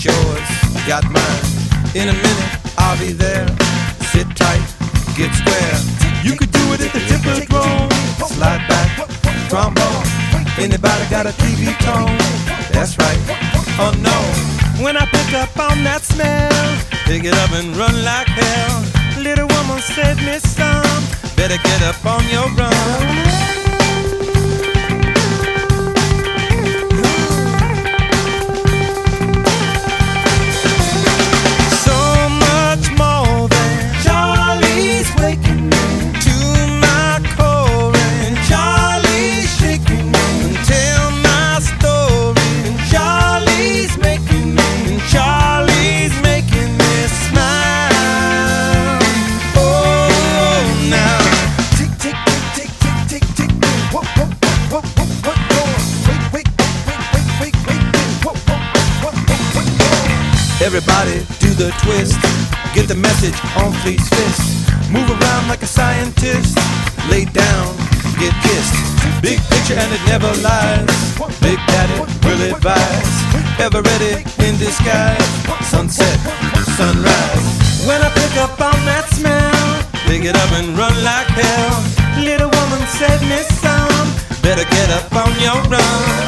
yours, got mine. In a minute, I'll be there. Sit tight, get square. You could do it at the Tipperdrome. Slide back, trombone. Anybody got a TV tone? That's right. Oh no. When I pick up on that smell, pick it up and run like hell. Little woman said, "Miss Some, better get up on your run." Everybody do the twist. Get the message on Fleet's fist. Move around like a scientist. Lay down, get kissed. Big picture and it never lies. Big Daddy will advise. Ever ready in disguise. Sunset, sunrise. When I pick up on that smell, pick it up and run like hell. Little woman said, "Miss Some, better get up on your run."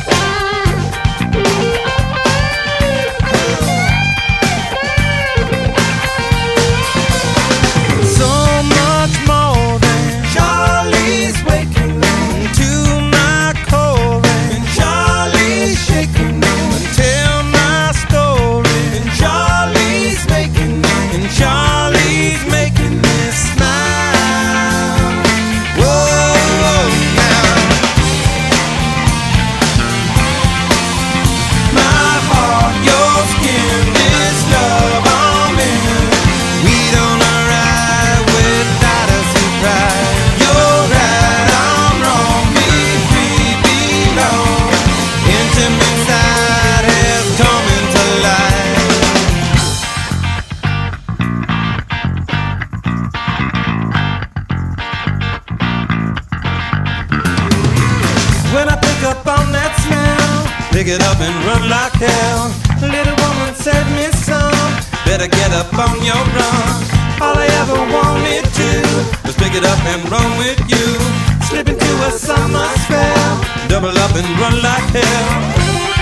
When I pick up on that smell, pick it up and run like hell. Little woman said, "Miss Some, better get up on your run." All I ever wanted to was pick it up and run with you. Slip into a summer spell, double up and run like hell.